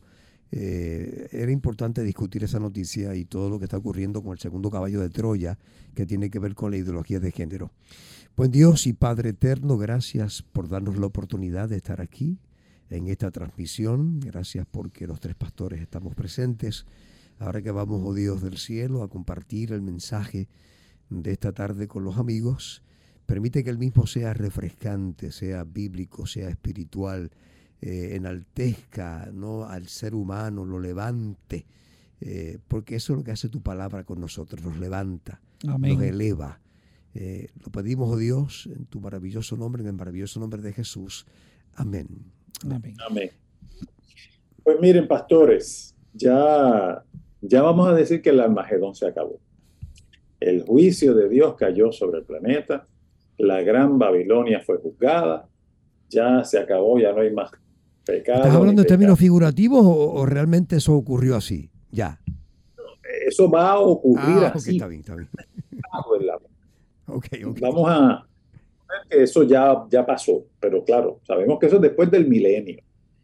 eh, era importante discutir esa noticia y todo lo que está ocurriendo con el segundo caballo de Troya, que tiene que ver con la ideología de género. Pues Dios y Padre eterno, gracias por darnos la oportunidad de estar aquí en esta transmisión. Gracias porque los tres pastores estamos presentes. Ahora que vamos, oh Dios del cielo, a compartir el mensaje de esta tarde con los amigos. Permite que el mismo sea refrescante, sea bíblico, sea espiritual, eh, enaltezca, ¿no?, al ser humano, lo levante, eh, porque eso es lo que hace tu palabra con nosotros, nos levanta, Amén. nos eleva. Eh, lo pedimos, oh Dios, en tu maravilloso nombre, en el maravilloso nombre de Jesús. Amén. Amén. Amén. Pues miren, pastores, ya, ya vamos a decir que el Armagedón se acabó. El juicio de Dios cayó sobre el planeta. La gran Babilonia fue juzgada. Ya se acabó, ya no hay más pecado. ¿Estás hablando en términos pecado. figurativos o, o realmente eso ocurrió así? Ya. Eso va a ocurrir Ah, ok, así. está bien, está bien. Okay, okay. Vamos a ver que eso ya, ya pasó, pero claro, sabemos que eso es después del milenio.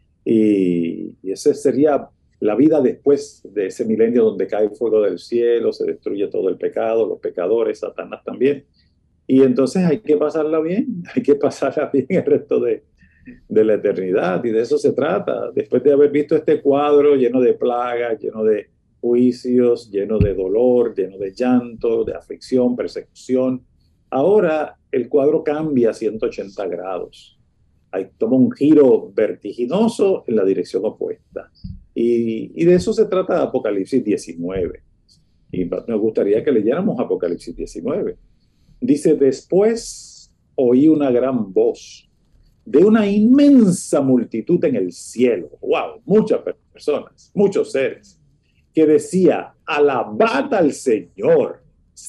Y, y esa sería la vida después de ese milenio donde cae el fuego del cielo, se destruye todo el pecado, los pecadores, Satanás también. Y entonces hay que pasarla bien, hay que pasarla bien el resto de, de la eternidad, y de eso se trata. Después de haber visto este cuadro lleno de plagas, lleno de juicios, lleno de dolor, lleno de llanto, de aflicción, persecución, ahora el cuadro cambia a ciento ochenta grados. Ahí toma un giro vertiginoso en la dirección opuesta. Y, y de eso se trata Apocalipsis diecinueve. Y me gustaría que leyéramos Apocalipsis diecinueve. Dice: después oí una gran voz de una inmensa multitud en el cielo. ¡Wow! Muchas personas, muchos seres, que decía: alabad al Señor,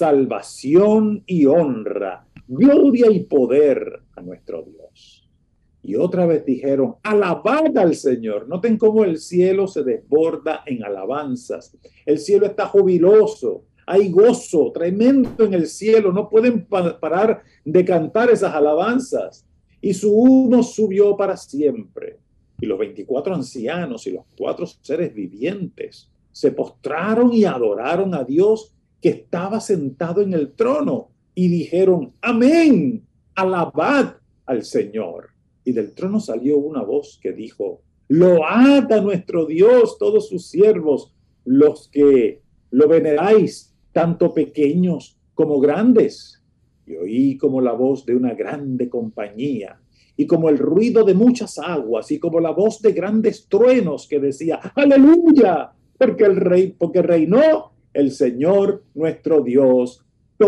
salvación y honra, gloria y poder a nuestro Dios. Y otra vez dijeron: alabad al Señor. Noten cómo el cielo se desborda en alabanzas. El cielo está jubiloso. Hay gozo tremendo en el cielo. No pueden pa- parar de cantar esas alabanzas. Y su humo subió para siempre. Y los veinticuatro ancianos y los cuatro seres vivientes se postraron y adoraron a Dios que estaba sentado en el trono. Y dijeron: amén, alabad al Señor. Y del trono salió una voz que dijo: load a nuestro Dios todos sus siervos, los que lo veneráis, tanto pequeños como grandes. Y oí como la voz de una grande compañía, y como el ruido de muchas aguas, y como la voz de grandes truenos que decía: aleluya, porque el rey, porque reinó el Señor nuestro Dios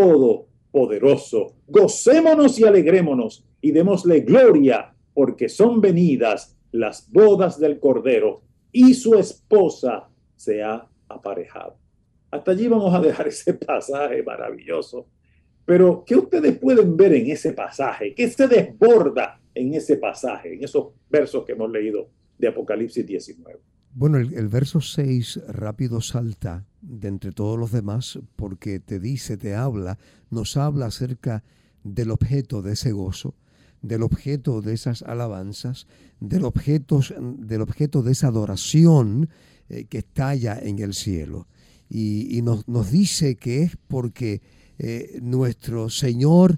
todopoderoso. Gocémonos y alegrémonos y démosle gloria, porque son venidas las bodas del Cordero y su esposa se ha aparejado. Hasta allí vamos a dejar ese pasaje maravilloso. Pero, ¿qué ustedes pueden ver en ese pasaje? ¿Qué se desborda en ese pasaje, en esos versos que hemos leído de Apocalipsis diecinueve? Bueno, el, el verso seis rápido salta de entre todos los demás porque te dice, te habla, nos habla acerca del objeto de ese gozo, del objeto de esas alabanzas, del objeto, del objeto de esa adoración eh, que estalla en el cielo. Y, y nos, nos dice que es porque eh, nuestro Señor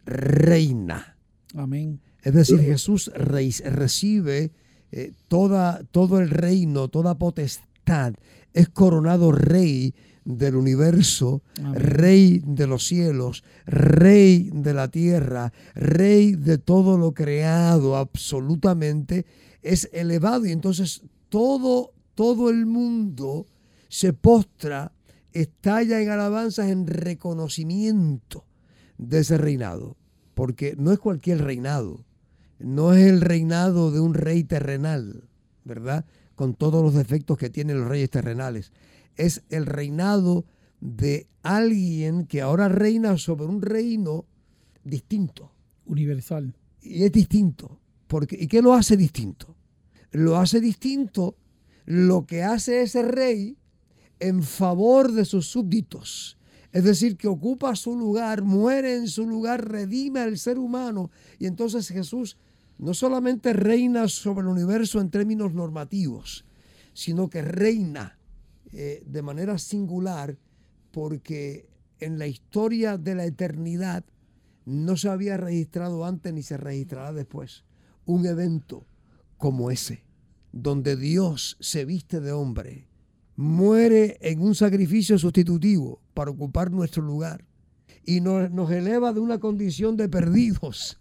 reina. Amén. Es decir, Jesús rey, recibe eh, toda, todo el reino, toda potestad, es coronado rey del universo, amén, rey de los cielos, rey de la tierra, rey de todo lo creado, absolutamente, es elevado. Y entonces todo, todo el mundo se postra, estalla en alabanzas, en reconocimiento de ese reinado, porque no es cualquier reinado, no es el reinado de un rey terrenal, ¿verdad?, con todos los defectos que tienen los reyes terrenales. Es el reinado de alguien que ahora reina sobre un reino distinto. Universal. Y es distinto. Porque, ¿y qué lo hace distinto? Lo hace distinto lo que hace ese rey en favor de sus súbditos. Es decir, que ocupa su lugar, muere en su lugar, redime al ser humano. Y entonces Jesús no solamente reina sobre el universo en términos normativos, sino que reina Eh, de manera singular, porque en la historia de la eternidad no se había registrado antes ni se registrará después un evento como ese, donde Dios se viste de hombre, muere en un sacrificio sustitutivo para ocupar nuestro lugar y nos, nos eleva de una condición de perdidos.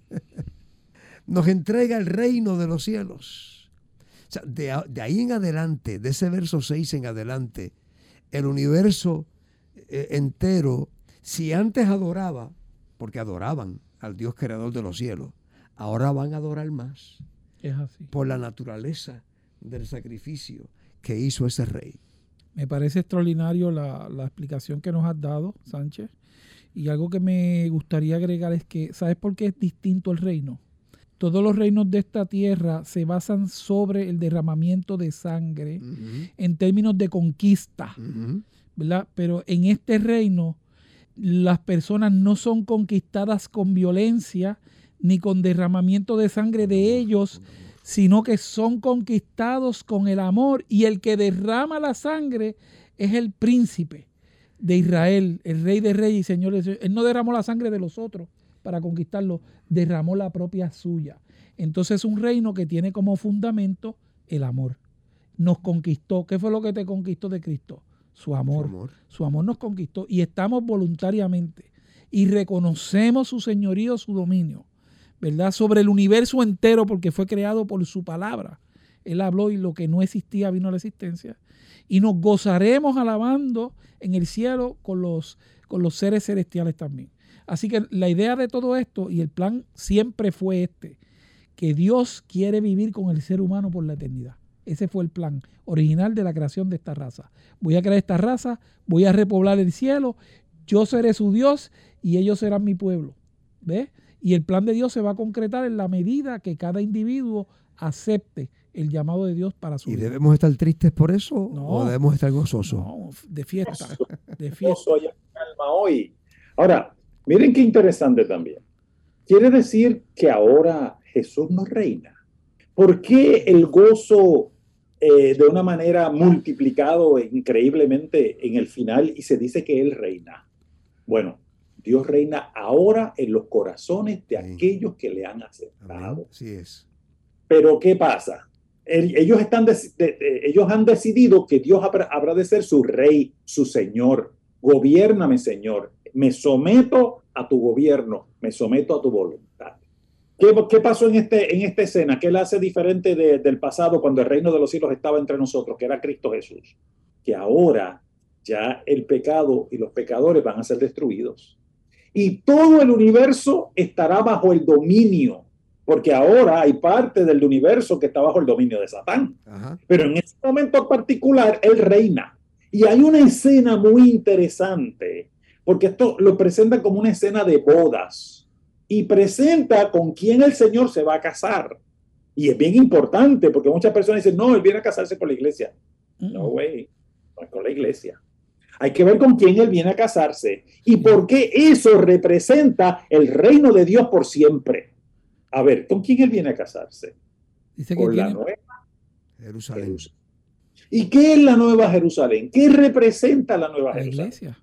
Nos entrega el reino de los cielos. O sea, de, de ahí en adelante, de ese verso seis en adelante, el universo eh, entero, si antes adoraba, porque adoraban al Dios creador de los cielos, ahora van a adorar más. Es así. Por la naturaleza del sacrificio que hizo ese rey. Me parece extraordinario la, la explicación que nos has dado, Sánchez. Y algo que me gustaría agregar es que, ¿sabes por qué es distinto el reino? Todos los reinos de esta tierra se basan sobre el derramamiento de sangre uh-huh. en términos de conquista, uh-huh. ¿verdad? Pero en este reino las personas no son conquistadas con violencia ni con derramamiento de sangre de ellos, sino que son conquistados con el amor, y el que derrama la sangre es el príncipe de Israel, el rey de reyes y señor de señores. Él no derramó la sangre de los otros para conquistarlo, derramó la propia suya. Entonces es un reino que tiene como fundamento el amor. Nos conquistó. ¿Qué fue lo que te conquistó de Cristo? Su amor. Su amor, Su amor nos conquistó, y estamos voluntariamente y reconocemos su señorío, su dominio, ¿verdad? Sobre el universo entero, porque fue creado por su palabra. Él habló y lo que no existía vino a la existencia. Y nos gozaremos alabando en el cielo con los, con los seres celestiales también. Así que la idea de todo esto y el plan siempre fue este, que Dios quiere vivir con el ser humano por la eternidad. Ese fue el plan original de la creación de esta raza. Voy a crear esta raza, voy a repoblar el cielo, yo seré su Dios y ellos serán mi pueblo. ¿Ves? Y el plan de Dios se va a concretar en la medida que cada individuo acepte el llamado de Dios para su vida. ¿Y vida. debemos estar tristes por eso no, o debemos estar gozosos? No, de fiesta. De fiesta. Gozo y calma hoy. Ahora, miren qué interesante también. Quiere decir que ahora Jesús nos reina. ¿Por qué el gozo eh, de una manera multiplicado increíblemente en el final y se dice que Él reina? Bueno, Dios reina ahora en los corazones de sí. aquellos que le han aceptado. Así es. Pero ¿qué pasa? El, ellos, están de, de, de, ellos han decidido que Dios habrá, habrá de ser su rey, su Señor. Gobiérname, Señor. Me someto a tu gobierno, me someto a tu voluntad. ¿Qué, qué pasó en, este, en esta escena? ¿Qué le hace diferente de, del pasado cuando el reino de los cielos estaba entre nosotros, que era Cristo Jesús? Que ahora ya el pecado y los pecadores van a ser destruidos. Y todo el universo estará bajo el dominio, porque ahora hay parte del universo que está bajo el dominio de Satán. Ajá. Pero en ese momento particular, él reina. Y hay una escena muy interesante, porque esto lo presenta como una escena de bodas y presenta con quién el Señor se va a casar. Y es bien importante, porque muchas personas dicen, no, él viene a casarse con la iglesia. Mm. No, güey, no es con la iglesia. Hay que ver con quién él viene a casarse y por qué eso representa el reino de Dios por siempre. A ver, ¿con quién él viene a casarse? Dice que con tiene... la nueva Jerusalén. Jerusalén. ¿Y qué es la nueva Jerusalén? ¿Qué representa la nueva la Jerusalén? Iglesia.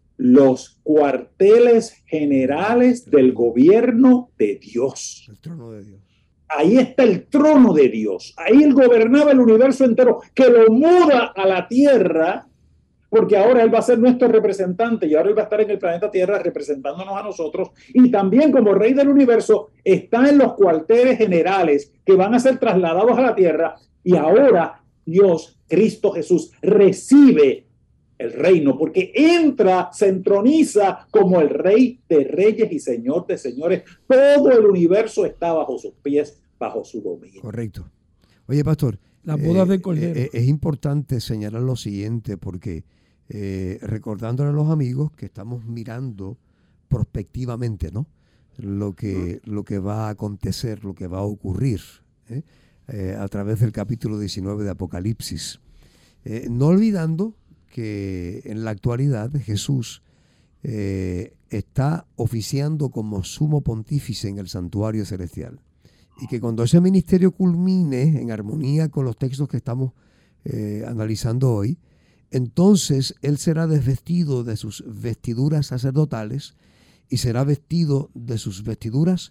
Los cuarteles generales del gobierno de Dios. El trono de Dios. Ahí está el trono de Dios. Ahí él gobernaba el universo entero, que lo muda a la tierra, porque ahora él va a ser nuestro representante y ahora él va a estar en el planeta Tierra representándonos a nosotros, y también como rey del universo está en los cuarteles generales que van a ser trasladados a la tierra, y ahora Dios, Cristo Jesús, recibe el reino porque entra, se entroniza como el rey de reyes y señor de señores. Todo el universo está bajo sus pies, bajo su dominio. Correcto. Oye, pastor, las bodas eh, del Cordero. Eh, es importante señalar lo siguiente porque Eh, recordándole a los amigos que estamos mirando prospectivamente, ¿no? Lo que, lo que va a acontecer, lo que va a ocurrir ¿eh? Eh, a través del capítulo diecinueve de Apocalipsis. Eh, no olvidando que en la actualidad Jesús eh, está oficiando como sumo pontífice en el santuario celestial. Y que cuando ese ministerio culmine en armonía con los textos que estamos eh, analizando hoy, entonces él será desvestido de sus vestiduras sacerdotales y será vestido de sus vestiduras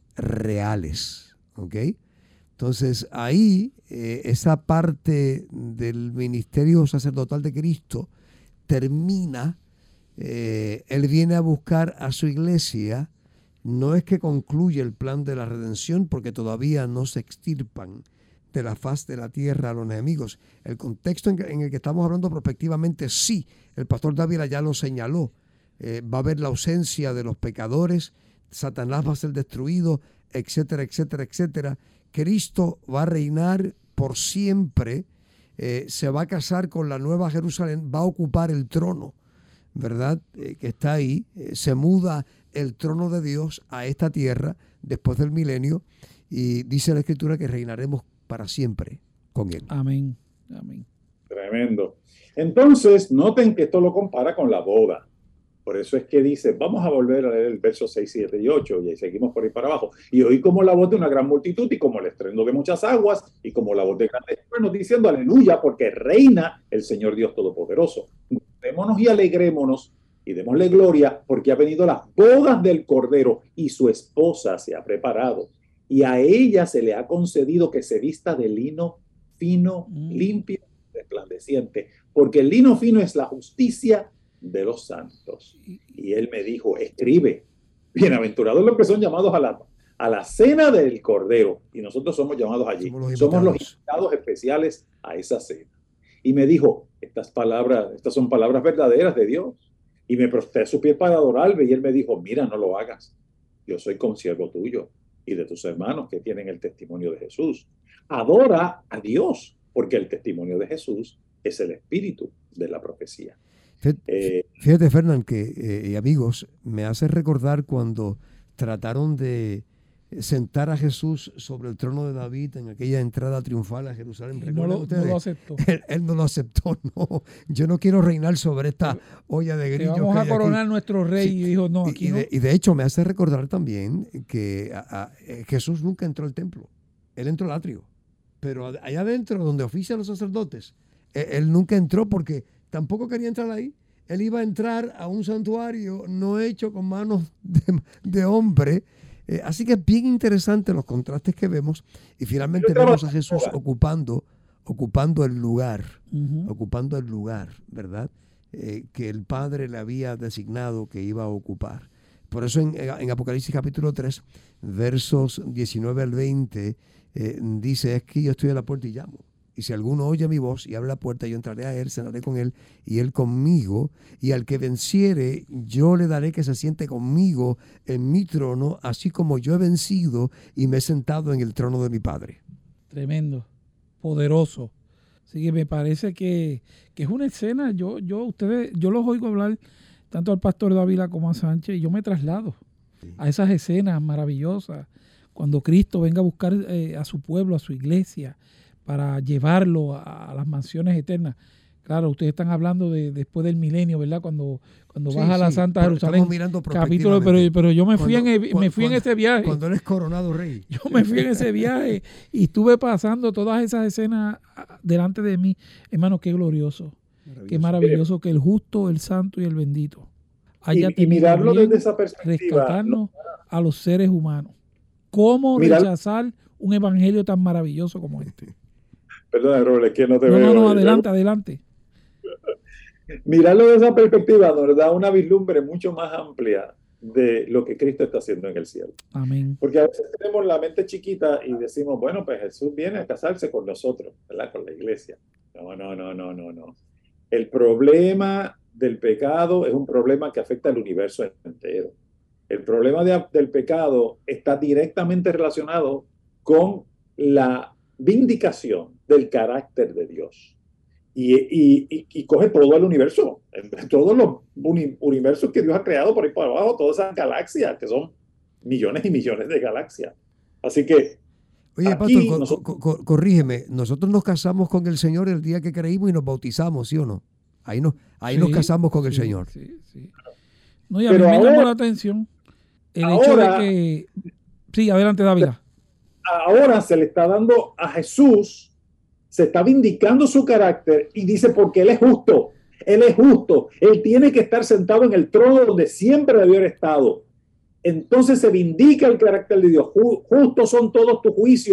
reales. ¿Ok? Entonces ahí eh, esa parte del ministerio sacerdotal de Cristo termina eh, Él viene a buscar a su iglesia. No es que concluye el plan de la redención, porque todavía no se extirpan de la faz de la tierra a los enemigos. El contexto en, que, en el que estamos hablando prospectivamente, sí, el pastor Dávila ya lo señaló. Eh, va a haber la ausencia de los pecadores, Satanás va a ser destruido, etcétera, etcétera, etcétera. Cristo va a reinar por siempre, eh, se va a casar con la Nueva Jerusalén, va a ocupar el trono, ¿verdad? Eh, que está ahí, eh, se muda el trono de Dios a esta tierra después del milenio, y dice la Escritura que reinaremos para siempre con Él. Amén. Amén. Tremendo. Entonces, noten que esto lo compara con la boda. Por eso es que dice, vamos a volver a leer el verso seis, siete y ocho, y ahí seguimos por ahí para abajo. Y oí como la voz de una gran multitud, y como el estruendo de muchas aguas, y como la voz de grandes truenos, diciendo aleluya, porque reina el Señor Dios Todopoderoso. Gocémonos y alegrémonos, y démosle gloria, porque ha venido las bodas del Cordero, y su esposa se ha preparado. Y a ella se le ha concedido que se vista de lino fino, mm. limpio, resplandeciente, porque el lino fino es la justicia de los santos. Y él me dijo, escribe, bienaventurados los que son llamados a la, a la cena del Cordero. Y nosotros somos llamados allí. Somos los, somos los invitados especiales a esa cena. Y me dijo, estas palabras, estas son palabras verdaderas de Dios. Y me prostré a su pie para adorarle. Y él me dijo, mira, no lo hagas. Yo soy consiervo tuyo y de tus hermanos que tienen el testimonio de Jesús. Adora a Dios, porque el testimonio de Jesús es el espíritu de la profecía. Fíjate, eh, fíjate Fernán, que eh, amigos, me hace recordar cuando trataron de sentar a Jesús sobre el trono de David en aquella entrada triunfal a Jerusalén. No lo, no lo aceptó. Él, él no lo aceptó, no. Yo no quiero reinar sobre esta olla de grillos. Vamos que a coronar aquí. nuestro rey. Sí, y dijo, no, aquí y, no. de, y de hecho me hace recordar también que a, a, Jesús nunca entró al templo. Él entró al atrio. Pero allá adentro, donde ofician los sacerdotes, él, él nunca entró porque tampoco quería entrar ahí. Él iba a entrar a un santuario no hecho con manos de, de hombre. Eh, así que es bien interesante los contrastes que vemos. Y finalmente vemos a Jesús ocupando, ocupando el lugar, uh-huh. ocupando el lugar, ¿verdad? Eh, que el Padre le había designado que iba a ocupar. Por eso en, en Apocalipsis capítulo tres, versos diecinueve al veinte, eh, dice, es que yo estoy a la puerta y llamo. Y si alguno oye mi voz y abre la puerta, yo entraré a él, cenaré con él y él conmigo. Y al que venciere, yo le daré que se siente conmigo en mi trono, así como yo he vencido y me he sentado en el trono de mi Padre. Tremendo, poderoso. Así que me parece que, que es una escena. Yo, yo, ustedes, yo los oigo hablar tanto al pastor Dávila como a Sánchez y yo me traslado sí. a esas escenas maravillosas. Cuando Cristo venga a buscar eh, a su pueblo, a su iglesia, para llevarlo a, a las mansiones eternas. Claro, ustedes están hablando de después del milenio, ¿verdad? Cuando, cuando sí, vas a la sí, Santa Jerusalén. Mirando capítulo, pero, pero yo me fui, cuando, en, me fui cuando, en ese viaje. Cuando eres coronado rey. Yo me fui en ese viaje y estuve pasando todas esas escenas delante de mí. Hermano, qué glorioso. Maravilloso. Qué maravilloso que el justo, el santo y el bendito haya y, y mirarlo desde esa perspectiva. Rescatarnos no. a los seres humanos. ¿Cómo Mirar... rechazar un evangelio tan maravilloso como este? Perdón, Robert, es que no te no, veo. No, no, adelante, adelante. Mirarlo de esa perspectiva nos da una vislumbre mucho más amplia de lo que Cristo está haciendo en el cielo. Amén. Porque a veces tenemos la mente chiquita y decimos, bueno, pues Jesús viene a casarse con nosotros, ¿verdad? Con la iglesia. No, no, no, no, no, no. El problema del pecado es un problema que afecta al universo entero. El problema de, del pecado está directamente relacionado con la vindicación del carácter de Dios. Y, y, y, y coge todo el universo, todos los uni, universos que Dios ha creado por ahí por abajo, todas esas galaxias, que son millones y millones de galaxias. Así que Oye, aquí pastor, nosotros, co co corrígeme, nosotros nos casamos con el Señor el día que creímos y nos bautizamos, ¿sí o no? Ahí, no, ahí sí, nos casamos con sí, el Señor. Sí, sí. No, y a Pero mí me ahora, llamó la atención el ahora, hecho de que... Sí, adelante, Dávila. Ahora se le está dando a Jesús, se está vindicando su carácter y dice porque Él es justo, Él es justo, Él tiene que estar sentado en el trono donde siempre debió haber estado. Entonces se vindica el carácter de Dios. Justos son todos tus juicios,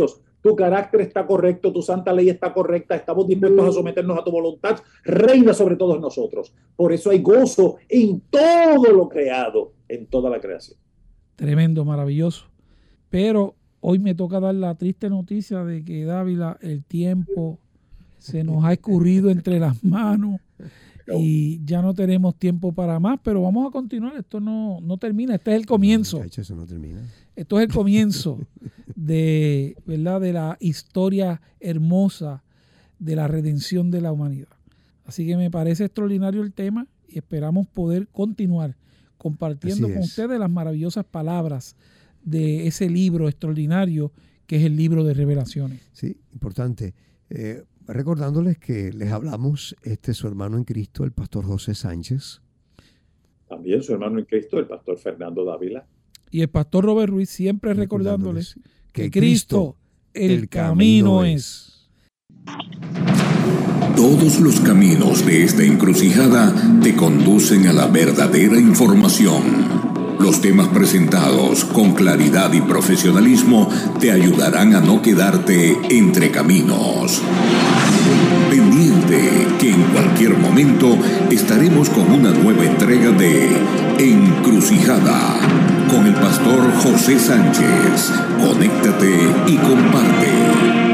tu carácter está correcto, tu santa ley está correcta, estamos dispuestos a someternos a tu voluntad, reina sobre todos nosotros. Por eso hay gozo en todo lo creado, en toda la creación. Tremendo, maravilloso. Pero hoy me toca dar la triste noticia de que, Dávila, el tiempo se nos ha escurrido entre las manos y ya no tenemos tiempo para más, pero vamos a continuar. Esto no, no termina, este es el comienzo. No, muchacho, eso no termina. Esto es el comienzo de, ¿verdad?, de la historia hermosa de la redención de la humanidad. Así que me parece extraordinario el tema y esperamos poder continuar compartiendo con ustedes las maravillosas palabras de ese libro extraordinario que es el libro de Revelaciones. Sí, importante. Eh, recordándoles que les hablamos, este es su hermano en Cristo, el pastor José Sánchez. También su hermano en Cristo, el pastor Fernando Dávila. Y el pastor Robert Ruiz, siempre recordándoles, recordándoles que, que Cristo, el, el camino, camino es. Todos los caminos de esta encrucijada te conducen a la verdadera información. Los temas presentados con claridad y profesionalismo te ayudarán a no quedarte entre caminos. Pendiente que en cualquier momento estaremos con una nueva entrega de Encrucijada con el pastor José Sánchez. Conéctate y comparte.